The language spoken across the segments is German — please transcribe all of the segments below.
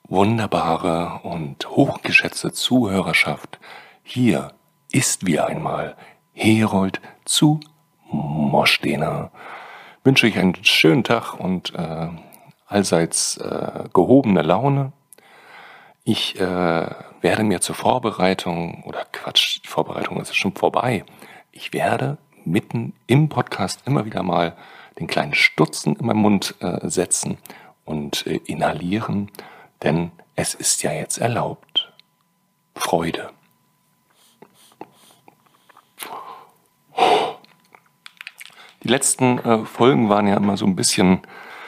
wunderbare und hochgeschätzte Zuhörerschaft, hier ist wieder einmal Herold zu Moschdena. Wünsche ich einen schönen Tag und allseits gehobene Laune. Ich werde mir zur Vorbereitung, die Vorbereitung ist schon vorbei. Ich werde mitten im Podcast immer wieder mal den kleinen Stutzen in meinen Mund setzen und inhalieren, denn es ist ja jetzt erlaubt. Freude. Die letzten Folgen waren ja immer so ein bisschen,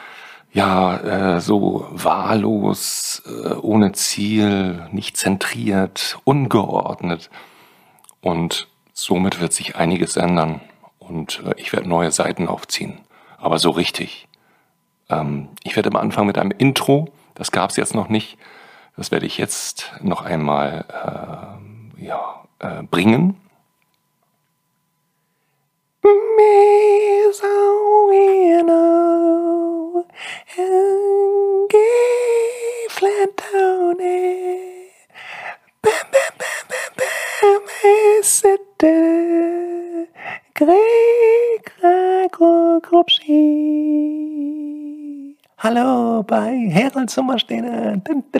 so wahllos, ohne Ziel, nicht zentriert, ungeordnet. Und somit wird sich einiges ändern. Und ich werde neue Seiten aufziehen. Aber so richtig. Ich werde am Anfang mit einem Intro, das gab es jetzt noch nicht. Das werde ich jetzt noch einmal bringen. Hallo bei Herold zu Moschdena.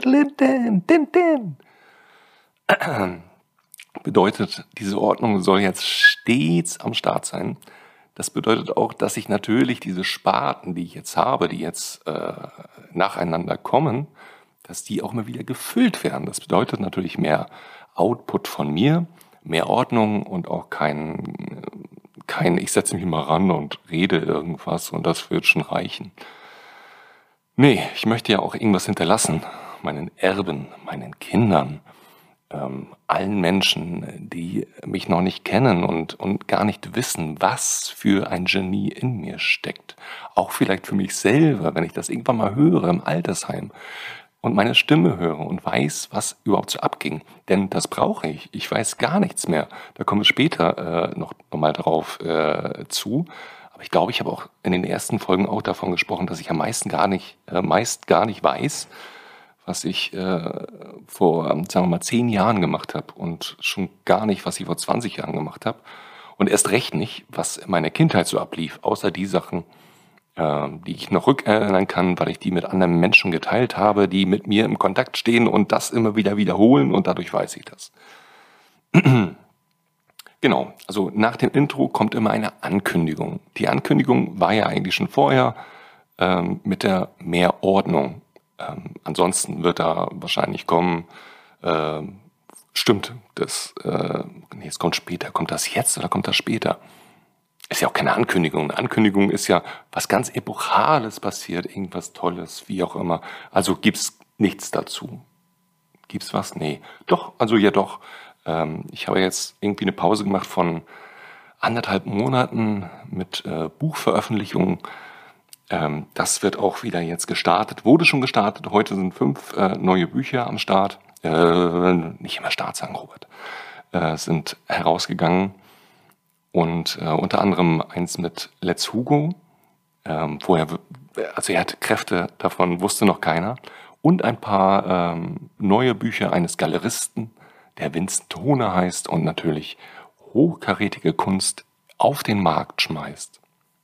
Bedeutet, diese Ordnung soll jetzt stets am Start sein. Das bedeutet auch, dass ich natürlich diese Sparten, die ich jetzt habe, die jetzt nacheinander kommen, dass die auch mal wieder gefüllt werden. Das bedeutet natürlich mehr Output von mir, mehr Ordnung und auch kein ich setze mich mal ran und rede irgendwas und das wird schon reichen. Nee, ich möchte ja auch irgendwas hinterlassen, meinen Erben, meinen Kindern, allen Menschen, die mich noch nicht kennen und gar nicht wissen, was für ein Genie in mir steckt. Auch vielleicht für mich selber, wenn ich das irgendwann mal höre im Altersheim und meine Stimme höre und weiß, was überhaupt so abging. Denn das brauche ich. Ich weiß gar nichts mehr. Da kommen wir später noch mal drauf zu. Aber ich glaube, ich habe auch in den ersten Folgen auch davon gesprochen, dass ich am meisten meist gar nicht weiß, was ich vor, sagen wir mal, 10 Jahren gemacht habe und schon gar nicht, was ich vor 20 Jahren gemacht habe. Und erst recht nicht, was in meiner Kindheit so ablief, außer die Sachen, die ich noch rückerinnern kann, weil ich die mit anderen Menschen geteilt habe, die mit mir im Kontakt stehen und das immer wieder wiederholen und dadurch weiß ich das. Genau, also nach dem Intro kommt immer eine Ankündigung. Die Ankündigung war ja eigentlich schon vorher mit der Mehrordnung. Ansonsten wird da wahrscheinlich kommen, stimmt, es kommt später. Kommt das jetzt oder kommt das später? Ist ja auch keine Ankündigung. Eine Ankündigung ist ja was ganz Epochales passiert, irgendwas Tolles, wie auch immer. Also gibt's nichts dazu. Gibt's was? Nee. Doch, also ja doch. Ich habe jetzt irgendwie eine Pause gemacht von 1,5 Monaten mit Buchveröffentlichungen. Das wird auch wieder jetzt gestartet. Wurde schon gestartet. Heute sind 5 neue Bücher am Start. Nicht immer Start sagen, Robert. Sind herausgegangen. Und unter anderem eins mit Let's Hugo. Er hat Kräfte, davon wusste noch keiner. Und ein paar neue Bücher eines Galeristen, der Vincent Tone heißt und natürlich hochkarätige Kunst auf den Markt schmeißt.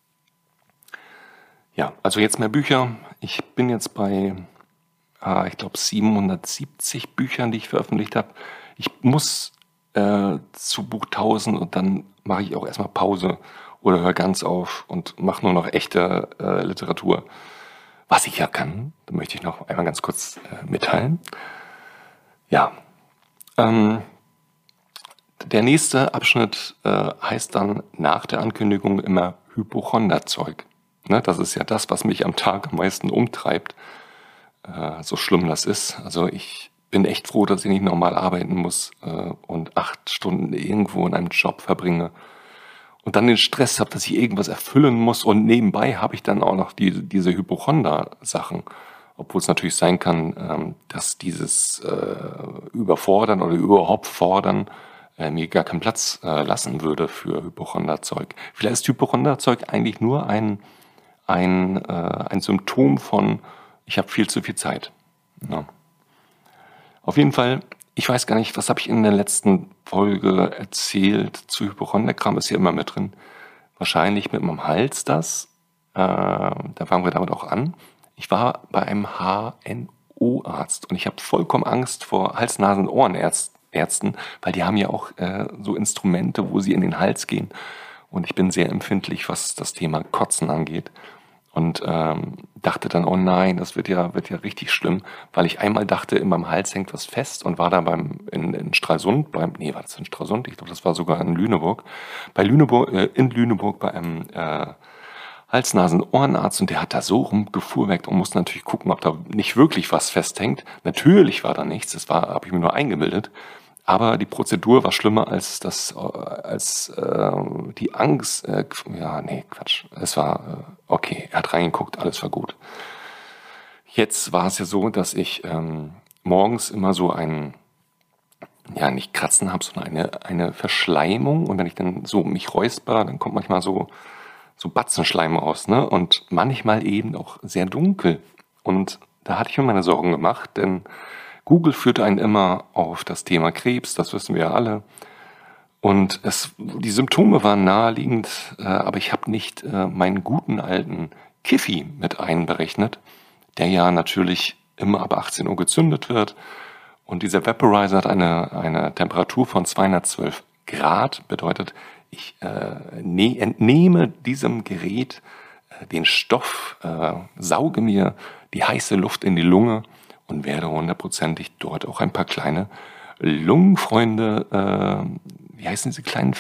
Ja, also jetzt mehr Bücher. Ich bin jetzt bei, ich glaube, 770 Büchern, die ich veröffentlicht habe. Ich muss zu Buch 1000 und dann mache ich auch erstmal Pause oder höre ganz auf und mache nur noch echte Literatur. Was ich ja kann, da möchte ich noch einmal ganz kurz mitteilen. Ja, der nächste Abschnitt heißt dann nach der Ankündigung immer Hypochonderzeug. Ne, das ist ja das, was mich am Tag am meisten umtreibt. So schlimm das ist. Also ich bin echt froh, dass ich nicht normal arbeiten muss und 8 Stunden irgendwo in einem Job verbringe und dann den Stress habe, dass ich irgendwas erfüllen muss und nebenbei habe ich dann auch noch diese Hypochonder-Sachen. Obwohl es natürlich sein kann, dass dieses Überfordern oder überhaupt Fordern mir gar keinen Platz lassen würde für Hypochonderzeug. Vielleicht ist Hypochonderzeug eigentlich nur ein Symptom von, ich habe viel zu viel Zeit. Ja. Auf jeden Fall, ich weiß gar nicht, was habe ich in der letzten Folge erzählt zu Hypochondriekram, ist hier immer mit drin. Wahrscheinlich mit meinem Hals das. Da fangen wir damit auch an. Ich war bei einem HNO-Arzt und ich habe vollkommen Angst vor Hals-Nasen-Ohrenärzten, weil die haben ja auch so Instrumente, wo sie in den Hals gehen. Und ich bin sehr empfindlich, was das Thema Kotzen angeht. Und dachte dann, oh nein, das wird ja richtig schlimm, weil ich einmal dachte, in meinem Hals hängt was fest und war da in Stralsund, war das in Stralsund? Ich glaube, das war sogar in Lüneburg. In Lüneburg bei einem Hals-Nasen-Ohrenarzt und der hat da so rumgefuhrwerkt und musste natürlich gucken, ob da nicht wirklich was festhängt. Natürlich war da nichts, habe ich mir nur eingebildet. Aber die Prozedur war schlimmer als die Angst. Quatsch. Es war okay. Er hat reingeguckt, alles war gut. Jetzt war es ja so, dass ich morgens immer so nicht Kratzen habe, sondern eine Verschleimung. Und wenn ich dann so mich räusper, dann kommt manchmal so Batzenschleim raus, ne? Und manchmal eben auch sehr dunkel. Und da hatte ich mir meine Sorgen gemacht, denn Google führt einen immer auf das Thema Krebs, das wissen wir ja alle. Und die Symptome waren naheliegend, aber ich habe nicht meinen guten alten Kiffi mit einberechnet, der ja natürlich immer ab 18 Uhr gezündet wird. Und dieser Vaporizer hat eine Temperatur von 212 Grad, bedeutet, ich entnehme diesem Gerät den Stoff, sauge mir die heiße Luft in die Lunge und werde hundertprozentig dort auch ein paar kleine Lungenfreunde, wie heißen diese kleinen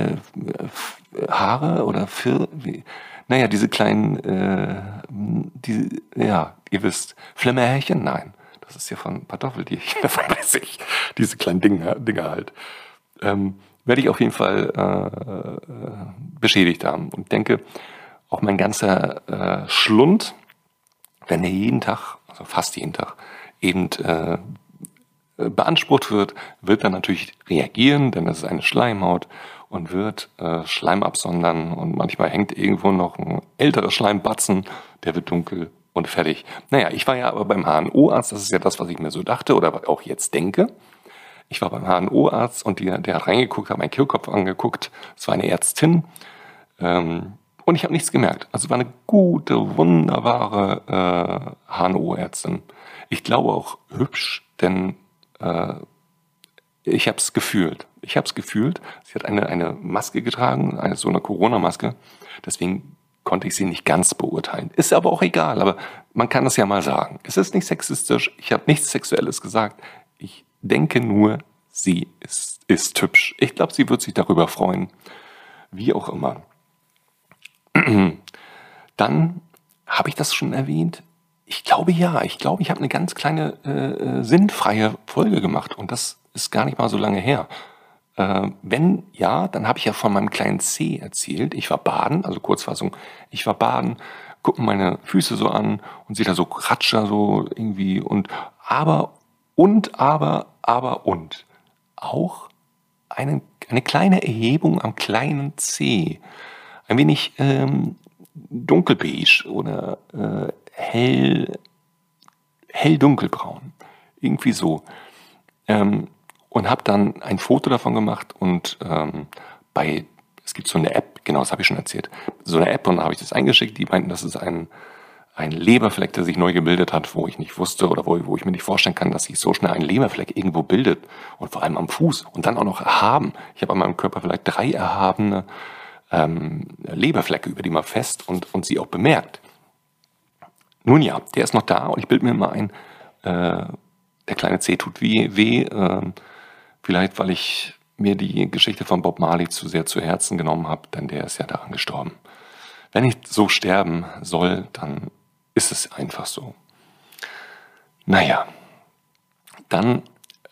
Haare oder diese kleinen, ihr wisst, Flimmerhärchen? Nein, das ist ja von Kartoffeltierchen, davon weiß ich, diese kleinen Dinger halt. Werde ich auf jeden Fall beschädigt haben und denke, auch mein ganzer Schlund, wenn er jeden Tag, also fast jeden Tag, eben beansprucht wird dann natürlich reagieren, denn es ist eine Schleimhaut und wird Schleim absondern und manchmal hängt irgendwo noch ein älterer Schleimbatzen, der wird dunkel und fertig. Naja, ich war ja aber beim HNO-Arzt, das ist ja das, was ich mir so dachte oder auch jetzt denke. Ich war beim HNO-Arzt und der hat reingeguckt, hat meinen Kehlkopf angeguckt. Es war eine Ärztin und ich habe nichts gemerkt. Also es war eine gute, wunderbare HNO-Ärztin. Ich glaube auch hübsch, denn ich habe es gefühlt. Sie hat eine Maske getragen, so eine Corona-Maske. Deswegen konnte ich sie nicht ganz beurteilen. Ist aber auch egal, aber man kann das ja mal sagen. Es ist nicht sexistisch, ich habe nichts Sexuelles gesagt. Ich denke nur, sie ist hübsch. Ich glaube, sie wird sich darüber freuen. Wie auch immer. Dann habe ich das schon erwähnt. Ich glaube, ja. Ich glaube, ich habe eine ganz kleine sinnfreie Folge gemacht. Und das ist gar nicht mal so lange her. Wenn ja, dann habe ich ja von meinem kleinen C erzählt. Ich war baden, also Kurzfassung. Ich war baden, gucken meine Füße so an und sehe da so Ratscher so irgendwie. Aber auch eine kleine Erhebung am kleinen C. Ein wenig dunkelbeige oder hell-dunkelbraun. Irgendwie so. Und habe dann ein Foto davon gemacht und es gibt so eine App, genau, das habe ich schon erzählt, so eine App und da habe ich das eingeschickt, die meinten, das ist ein Leberfleck, der sich neu gebildet hat, wo ich nicht wusste oder wo ich mir nicht vorstellen kann, dass sich so schnell ein Leberfleck irgendwo bildet und vor allem am Fuß und dann auch noch erhaben. Ich habe an meinem Körper vielleicht 3 erhabene Leberflecke, über die man fest und sie auch bemerkt. Nun ja, der ist noch da und ich bilde mir mal ein, der kleine C tut weh, vielleicht weil ich mir die Geschichte von Bob Marley zu sehr zu Herzen genommen habe, denn der ist ja daran gestorben. Wenn ich so sterben soll, dann ist es einfach so. Naja, dann,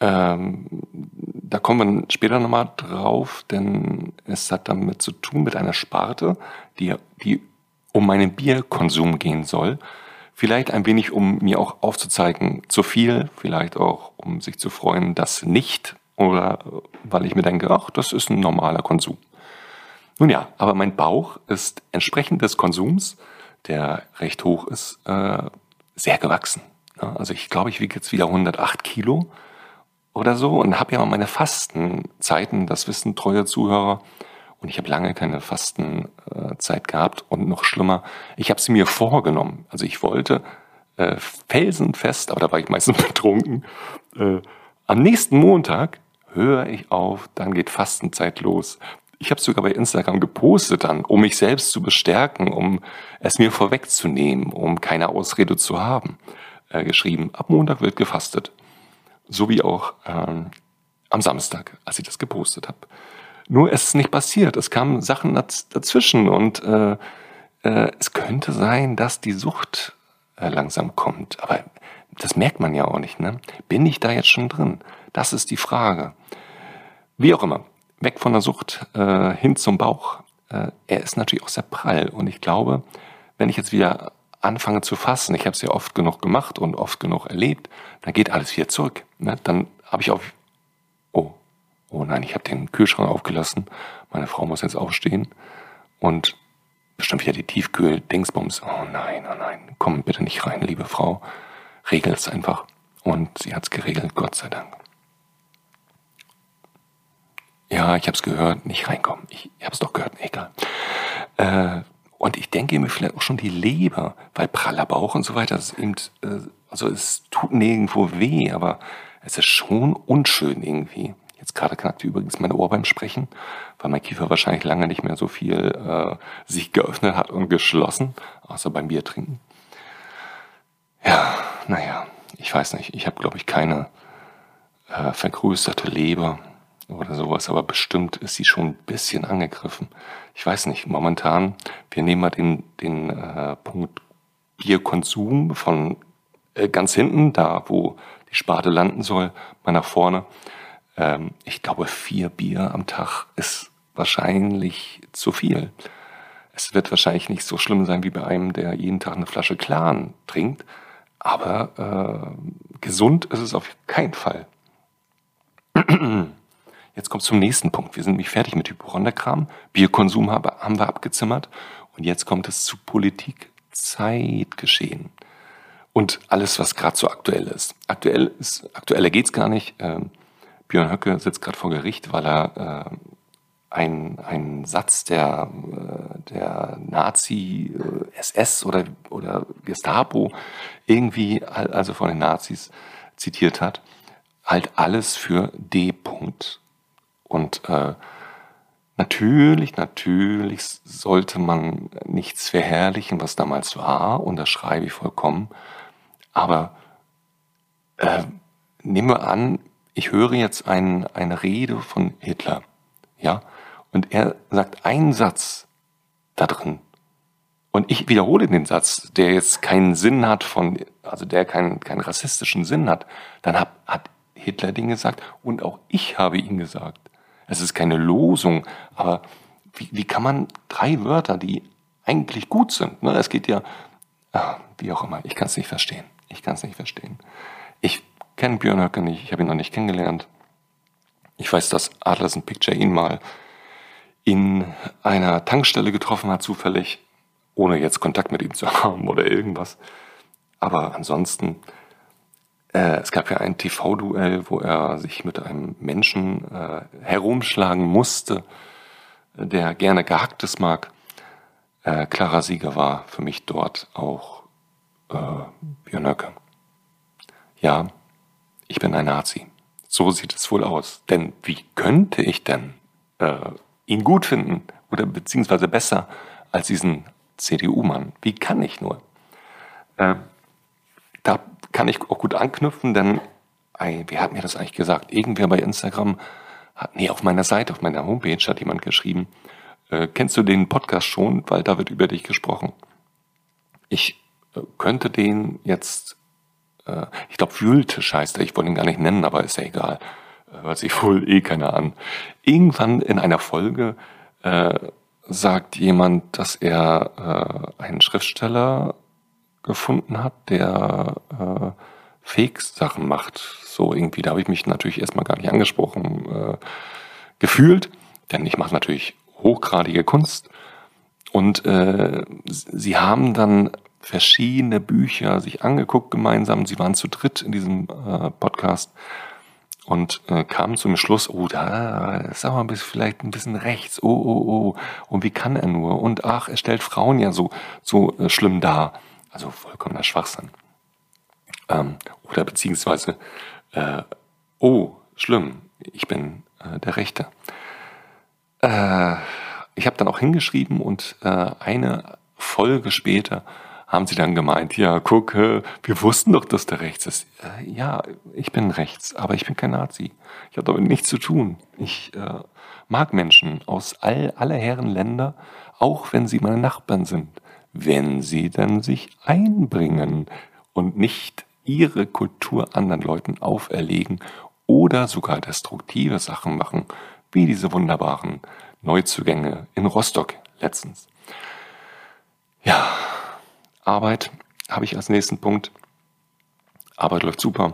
da kommen wir später nochmal drauf, denn es hat damit zu tun mit einer Sparte, die um meinen Bierkonsum gehen soll. Vielleicht ein wenig, um mir auch aufzuzeigen, zu viel, vielleicht auch, um sich zu freuen, das nicht, oder weil ich mir denke, ach, das ist ein normaler Konsum. Nun ja, aber mein Bauch ist entsprechend des Konsums, der recht hoch ist, sehr gewachsen. Ja, also ich glaube, ich wiege jetzt wieder 108 Kilo oder so und habe ja meine Fastenzeiten, das wissen treue Zuhörer. Und ich habe lange keine Fastenzeit gehabt und noch schlimmer, ich habe sie mir vorgenommen. Also ich wollte felsenfest, aber da war ich meistens betrunken, am nächsten Montag höre ich auf, dann geht Fastenzeit los. Ich habe sogar bei Instagram gepostet dann, um mich selbst zu bestärken, um es mir vorwegzunehmen, um keine Ausrede zu haben, geschrieben, ab Montag wird gefastet. So wie auch am Samstag, als ich das gepostet habe. Nur es ist nicht passiert. Es kamen Sachen dazwischen und es könnte sein, dass die Sucht langsam kommt. Aber das merkt man ja auch nicht. Ne? Bin ich da jetzt schon drin? Das ist die Frage. Wie auch immer, weg von der Sucht hin zum Bauch. Er ist natürlich auch sehr prall. Und ich glaube, wenn ich jetzt wieder anfange zu fasten, ich habe es ja oft genug gemacht und oft genug erlebt, dann geht alles wieder zurück. Ne? Dann habe ich auf... Oh nein, ich habe den Kühlschrank aufgelassen. Meine Frau muss jetzt aufstehen. Und bestimmt wieder die Tiefkühl-Dingsbums. Oh nein, komm bitte nicht rein, liebe Frau. Regel es einfach. Und sie hat es geregelt, Gott sei Dank. Ja, ich habe es gehört, nicht reinkommen. Ich habe es doch gehört, egal. Und ich denke mir vielleicht auch schon die Leber, weil praller Bauch und so weiter, das ist eben, also es tut nirgendwo weh, aber es ist schon unschön irgendwie. Jetzt gerade knackt übrigens mein Ohr beim Sprechen, weil mein Kiefer wahrscheinlich lange nicht mehr so viel sich geöffnet hat und geschlossen, außer beim Bier trinken. Ja, naja, ich weiß nicht. Ich habe, glaube ich, keine vergrößerte Leber oder sowas, aber bestimmt ist sie schon ein bisschen angegriffen. Ich weiß nicht, momentan, wir nehmen mal den Punkt Bierkonsum von ganz hinten, da wo die Sparte landen soll, mal nach vorne. Ich glaube, 4 Bier am Tag ist wahrscheinlich zu viel. Es wird wahrscheinlich nicht so schlimm sein wie bei einem, der jeden Tag eine Flasche Clan trinkt, aber gesund ist es auf keinen Fall. Jetzt kommt zum nächsten Punkt. Wir sind nämlich fertig mit Hypochonderkram. Bierkonsum haben wir abgezimmert. Und jetzt kommt es zu Politik, Zeitgeschehen. Und alles, was gerade so aktuell ist. Aktueller geht's gar nicht. Björn Höcke sitzt gerade vor Gericht, weil er einen Satz der Nazi, SS oder Gestapo irgendwie, also von den Nazis zitiert hat. Halt alles für D. -Punkt. Und natürlich sollte man nichts verherrlichen, was damals war, und das schreibe ich vollkommen. Aber nehmen wir an, ich höre jetzt eine Rede von Hitler, ja, und er sagt einen Satz da drin. Und ich wiederhole den Satz, der jetzt keinen Sinn hat also der keinen rassistischen Sinn hat. Dann hat Hitler den gesagt und auch ich habe ihn gesagt. Es ist keine Losung, aber wie kann man 3 Wörter, die eigentlich gut sind, ne? Es geht ja, wie auch immer, ich kann es nicht verstehen. Ich kenne Björn Höcke nicht, ich habe ihn noch nicht kennengelernt. Ich weiß, dass Adlers Picture ihn mal in einer Tankstelle getroffen hat, zufällig, ohne jetzt Kontakt mit ihm zu haben oder irgendwas. Aber ansonsten, es gab ja ein TV-Duell, wo er sich mit einem Menschen herumschlagen musste, der gerne Gehacktes mag. Klarer Sieger war für mich dort auch Björn Höcke. Ja, ich bin ein Nazi. So sieht es wohl aus. Denn wie könnte ich denn ihn gut finden oder beziehungsweise besser als diesen CDU-Mann? Wie kann ich nur? Da kann ich auch gut anknüpfen, denn wer hat mir das eigentlich gesagt? Irgendwer bei Instagram auf meiner Seite, auf meiner Homepage hat jemand geschrieben, kennst du den Podcast schon? Weil da wird über dich gesprochen. Ich könnte den jetzt, ich glaube Wühltisch heißt er, ich wollte ihn gar nicht nennen, aber ist ja egal, hört sich wohl keiner an. Irgendwann in einer Folge sagt jemand, dass er einen Schriftsteller gefunden hat, der Fake-Sachen macht. So irgendwie, da habe ich mich natürlich erstmal gar nicht angesprochen gefühlt, denn ich mache natürlich hochgradige Kunst. Und sie haben dann verschiedene Bücher sich angeguckt gemeinsam. Sie waren zu dritt in diesem Podcast. und kam zum Schluss, oh, da ist aber vielleicht ein bisschen rechts, oh, und wie kann er nur? Und ach, er stellt Frauen ja so schlimm dar. Also vollkommener Schwachsinn. Oder beziehungsweise, oh, schlimm, ich bin der Rechte. Ich habe dann auch hingeschrieben und eine Folge später haben sie dann gemeint, ja, guck, wir wussten doch, dass der rechts ist. Ja, ich bin rechts, aber ich bin kein Nazi. Ich habe damit nichts zu tun. Ich mag Menschen aus aller Herren Länder, auch wenn sie meine Nachbarn sind, wenn sie dann sich einbringen und nicht ihre Kultur anderen Leuten auferlegen oder sogar destruktive Sachen machen, wie diese wunderbaren Neuzugänge in Rostock letztens. Ja, Arbeit habe ich als nächsten Punkt. Arbeit läuft super.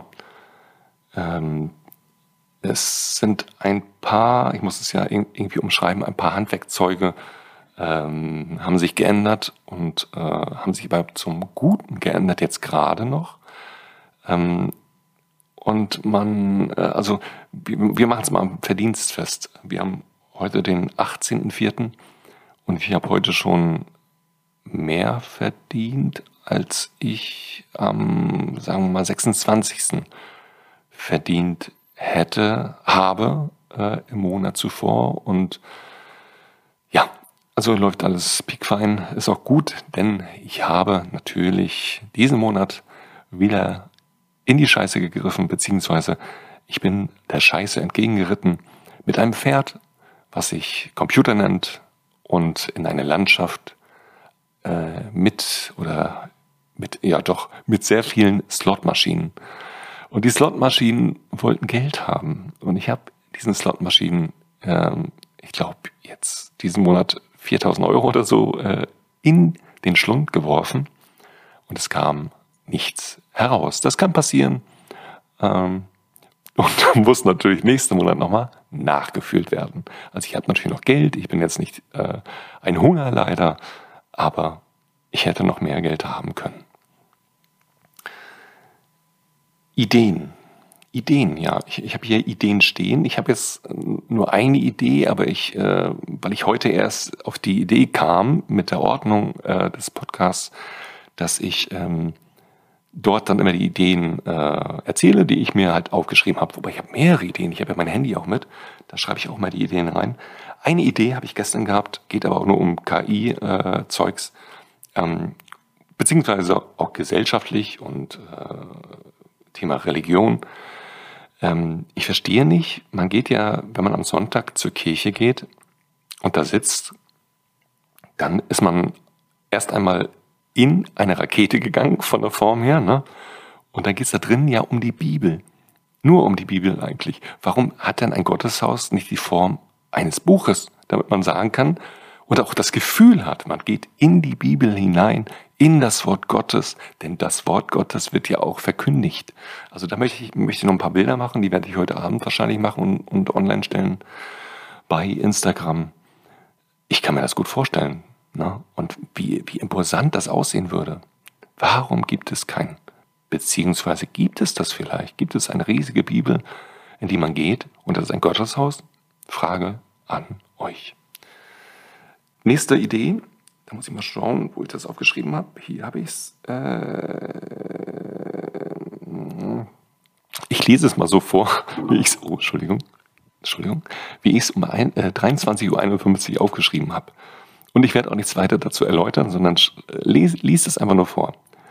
Es sind ein paar, ich muss es ja irgendwie umschreiben, ein paar Handwerkzeuge haben sich geändert und haben sich aber zum Guten geändert, jetzt gerade noch. Und also wir machen es mal am Verdienst fest. Wir haben heute den 18.04. und ich habe heute schon mehr verdient, als ich am, sagen wir mal, 26. verdient habe im Monat zuvor. Und ja, also läuft alles piekfein, ist auch gut, denn ich habe natürlich diesen Monat wieder in die Scheiße gegriffen, beziehungsweise ich bin der Scheiße entgegengeritten mit einem Pferd, was sich Computer nennt und in eine Landschaft mit sehr vielen Slotmaschinen. Und die Slotmaschinen wollten Geld haben. Und ich habe diesen Slotmaschinen, ich glaube jetzt diesen Monat 4.000 Euro oder so in den Schlund geworfen. Und es kam nichts heraus. Das kann passieren. Und dann muss natürlich nächsten Monat nochmal nachgefüllt werden. Also ich habe natürlich noch Geld. Ich bin jetzt nicht ein Hungerleider, aber ich hätte noch mehr Geld haben können. Ideen, ja. Ich habe hier Ideen stehen. Ich habe jetzt nur eine Idee, aber weil ich heute erst auf die Idee kam mit der Ordnung des Podcasts, dass ich dort dann immer die Ideen erzähle, die ich mir halt aufgeschrieben habe. Wobei ich habe mehrere Ideen. Ich habe ja mein Handy auch mit. Da schreibe ich auch mal die Ideen rein. Eine Idee habe ich gestern gehabt, geht aber auch nur um KI-Zeugs, beziehungsweise auch gesellschaftlich und Thema Religion. Ich verstehe nicht, man geht ja, wenn man am Sonntag zur Kirche geht und da sitzt, dann ist man erst einmal in eine Rakete gegangen, von der Form her, ne? Und dann geht es da drin ja um die Bibel. Nur um die Bibel eigentlich. Warum hat denn ein Gotteshaus nicht die Form eines Buches, damit man sagen kann und auch das Gefühl hat, man geht in die Bibel hinein, in das Wort Gottes, denn das Wort Gottes wird ja auch verkündigt. Also da möchte ich noch ein paar Bilder machen, die werde ich heute Abend wahrscheinlich machen und online stellen bei Instagram. Ich kann mir das gut vorstellen, ne? Und wie imposant das aussehen würde. Warum gibt es keinen? Beziehungsweise gibt es das vielleicht? Gibt es eine riesige Bibel, in die man geht und das ist ein Gotteshaus? Frage an euch. Nächste Idee, da muss ich mal schauen, wo ich das aufgeschrieben habe. Hier habe ich es. Ich lese es mal so vor, wie ich es, wie ich es um 23.51 Uhr aufgeschrieben habe. Und ich werde auch nichts weiter dazu erläutern, sondern lies es einfach nur vor.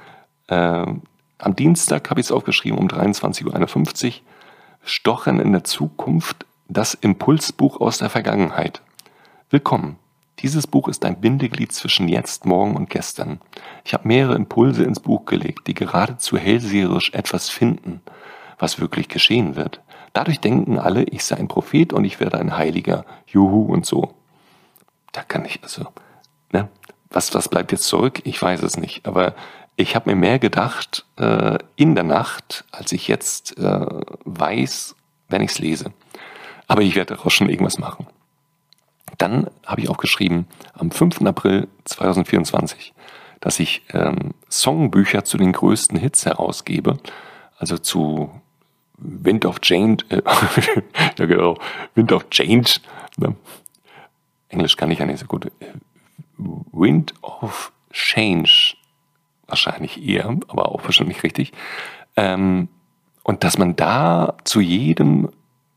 Am Dienstag habe ich es aufgeschrieben um 23.51 Uhr. Stochern in der Zukunft, das Impulsbuch aus der Vergangenheit. Willkommen. Dieses Buch ist ein Bindeglied zwischen jetzt, morgen und gestern. Ich habe mehrere Impulse ins Buch gelegt, die geradezu hellseherisch etwas finden, was wirklich geschehen wird. Dadurch denken alle, ich sei ein Prophet und ich werde ein Heiliger. Juhu und so. Da kann ich ne? Was bleibt jetzt zurück? Ich weiß es nicht. Aber ich habe mir mehr gedacht in der Nacht, als ich jetzt weiß, wenn ich es lese. Aber ich werde daraus schon irgendwas machen. Dann habe ich auch geschrieben, am 5. April 2024, dass ich Songbücher zu den größten Hits herausgebe, also zu Wind of Change, ja genau, Wind of Change, ne? Englisch kann ich ja nicht so gut. Wind of Change, wahrscheinlich eher, aber auch wahrscheinlich richtig. Und dass man da zu jedem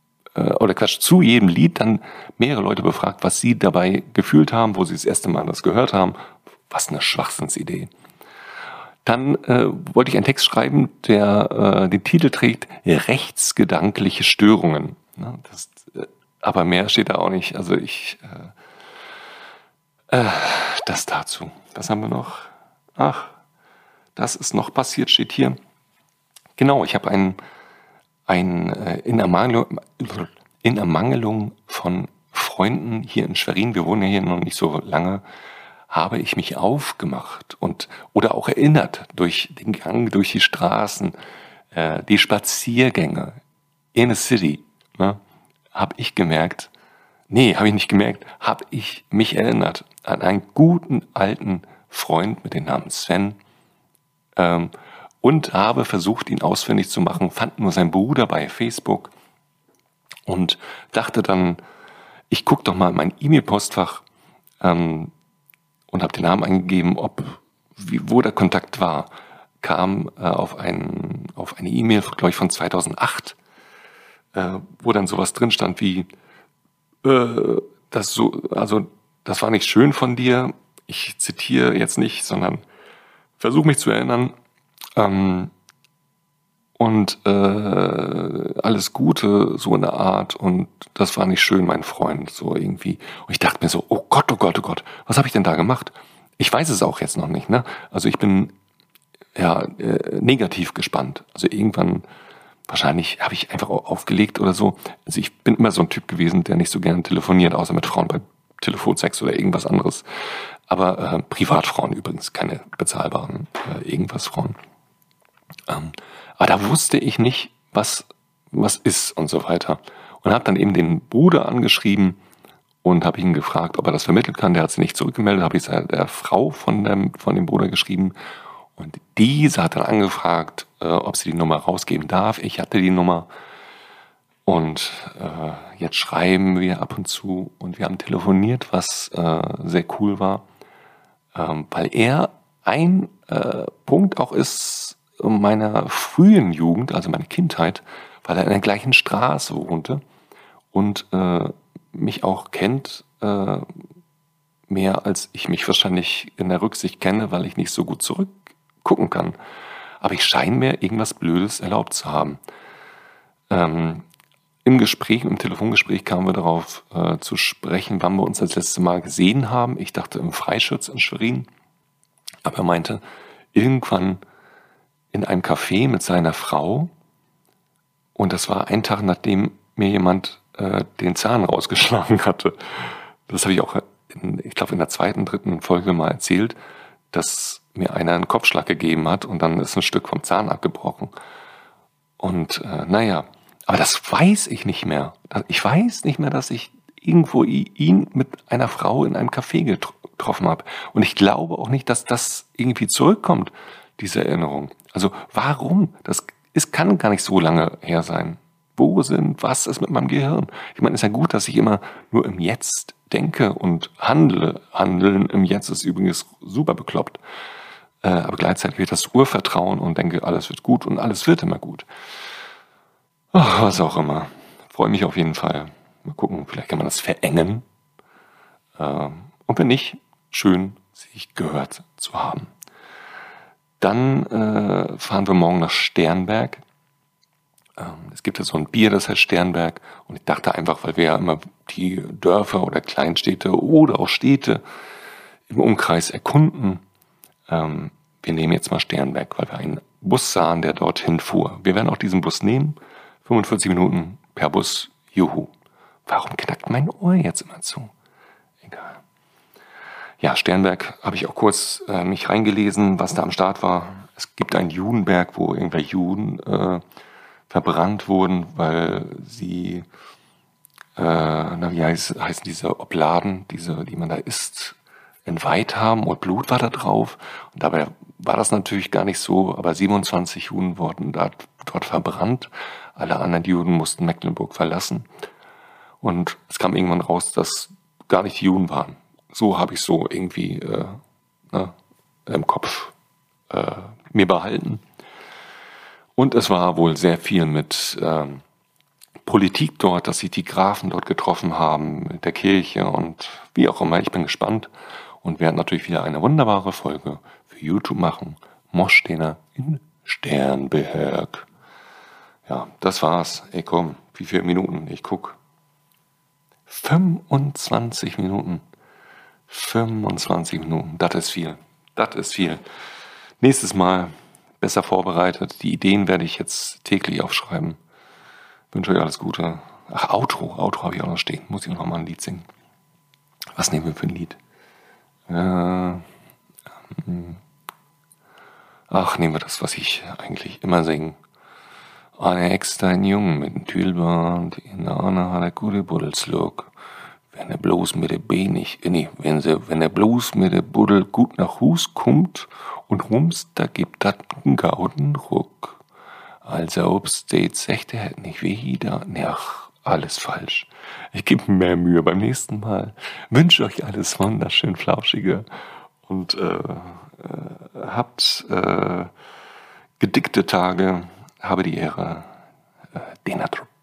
Lied dann mehrere Leute befragt, was sie dabei gefühlt haben, wo sie das erste Mal das gehört haben. Was eine Schwachsinnsidee. Dann wollte ich einen Text schreiben, der den Titel trägt Rechtsgedankliche Störungen. Ne, aber mehr steht da auch nicht. Also das dazu. Was haben wir noch? Ach, das ist noch passiert, steht hier. Genau, ich habe in Ermangelung von Freunden hier in Schwerin, wir wohnen ja hier noch nicht so lange, habe ich mich aufgemacht oder auch erinnert durch den Gang durch die Straßen, die Spaziergänge in the city, ne, habe ich mich erinnert an einen guten alten Freund mit dem Namen Sven, und habe versucht, ihn ausfindig zu machen, fand nur seinen Bruder bei Facebook und dachte dann, ich gucke doch mal in mein E-Mail-Postfach, und habe den Namen eingegeben, wo der Kontakt war. Kam auf eine E-Mail, glaube ich, von 2008, wo dann sowas drin stand wie, das war nicht schön von dir. Ich zitiere jetzt nicht, sondern versuche mich zu erinnern. Alles Gute, so in der Art, und das war nicht schön, mein Freund, so irgendwie. Und ich dachte mir so, oh Gott, was habe ich denn da gemacht? Ich weiß es auch jetzt noch nicht, ne? Also ich bin negativ gespannt. Also irgendwann, wahrscheinlich habe ich einfach aufgelegt oder so. Also ich bin immer so ein Typ gewesen, der nicht so gerne telefoniert, außer mit Frauen bei Telefonsex oder irgendwas anderes. Aber Privatfrauen übrigens, keine bezahlbaren irgendwas Frauen. Aber da wusste ich nicht, was ist und so weiter. Und habe dann eben den Bruder angeschrieben und habe ihn gefragt, ob er das vermitteln kann. Der hat sich nicht zurückgemeldet, habe ich der Frau von dem Bruder geschrieben. Und diese hat dann angefragt, ob sie die Nummer rausgeben darf. Ich hatte die Nummer. Und jetzt schreiben wir ab und zu. Und wir haben telefoniert, was sehr cool war. Weil er ein Punkt auch ist meiner frühen Jugend, also meiner Kindheit, weil er in der gleichen Straße wohnte und mich auch kennt, mehr als ich mich wahrscheinlich in der Rücksicht kenne, weil ich nicht so gut zurückgucken kann. Aber ich scheine mir irgendwas Blödes erlaubt zu haben. Im Telefongespräch kamen wir darauf zu sprechen, wann wir uns das letzte Mal gesehen haben. Ich dachte im Freischütz in Schwerin. Aber er meinte, irgendwann in einem Café mit seiner Frau. Und das war ein Tag, nachdem mir jemand den Zahn rausgeschlagen hatte. Das habe ich auch, ich glaube, in der 2., 3. Folge mal erzählt, dass mir einer einen Kopfschlag gegeben hat und dann ist ein Stück vom Zahn abgebrochen. Und aber das weiß ich nicht mehr. Ich weiß nicht mehr, dass ich irgendwo ihn mit einer Frau in einem Café getroffen habe. Und ich glaube auch nicht, dass das irgendwie zurückkommt, diese Erinnerung. Also warum? Kann gar nicht so lange her sein. Was ist mit meinem Gehirn? Ich meine, es ist ja gut, dass ich immer nur im Jetzt denke und handle. Handeln im Jetzt ist übrigens super bekloppt. Aber gleichzeitig habe ich das Urvertrauen und denke, alles wird gut und alles wird immer gut. Ach, was auch immer. Freue mich auf jeden Fall. Mal gucken, vielleicht kann man das verengen. Und wenn nicht, schön, sich gehört zu haben. Dann fahren wir morgen nach Sternberg. Es gibt ja so ein Bier, das heißt Sternberg. Und ich dachte einfach, weil wir ja immer die Dörfer oder Kleinstädte oder auch Städte im Umkreis erkunden, wir nehmen jetzt mal Sternberg, weil wir einen Bus sahen, der dorthin fuhr. Wir werden auch diesen Bus nehmen. 45 Minuten per Bus. Juhu. Warum knackt mein Ohr jetzt immer zu? Egal. Ja, Sternberg habe ich auch kurz mich reingelesen, was da am Start war. Es gibt einen Judenberg, wo irgendwelche Juden verbrannt wurden, weil sie, wie heißen diese Obladen, die man da isst, entweiht haben und Blut war da drauf. Und dabei war das natürlich gar nicht so, aber 27 Juden wurden dort verbrannt. Alle anderen Juden mussten Mecklenburg verlassen. Und es kam irgendwann raus, dass gar nicht die Juden waren. So habe ich so irgendwie im Kopf mir behalten. Und es war wohl sehr viel mit Politik dort, dass sich die Grafen dort getroffen haben, mit der Kirche und wie auch immer. Ich bin gespannt und werde natürlich wieder eine wunderbare Folge für YouTube machen. Moschstener in Sternberg. Ja, das war's. Ey, komm, wie viele Minuten? Ich guck. 25 Minuten. 25 Minuten. Das ist viel. Das ist viel. Nächstes Mal besser vorbereitet. Die Ideen werde ich jetzt täglich aufschreiben. Wünsche euch alles Gute. Ach, Outro habe ich auch noch stehen. Muss ich noch mal ein Lied singen. Was nehmen wir für ein Lied? Nehmen wir das, was ich eigentlich immer singe. Eine extra ein Jungen mit einem Tüllband, in der Anna hat er gute Buddelslook. Wenn er bloß mit der wenn er bloß mit der Buddel gut nach Hus kommt und rums, da gibt dat einen gauden Ruck. Also ob's jetzt echt, der hätte nicht wieder. Ach, alles falsch. Ich gebe mir mehr Mühe beim nächsten Mal. Wünsche euch alles wunderschön Flauschige und habt gedickte Tage. Habe die Ehre. Denatrup.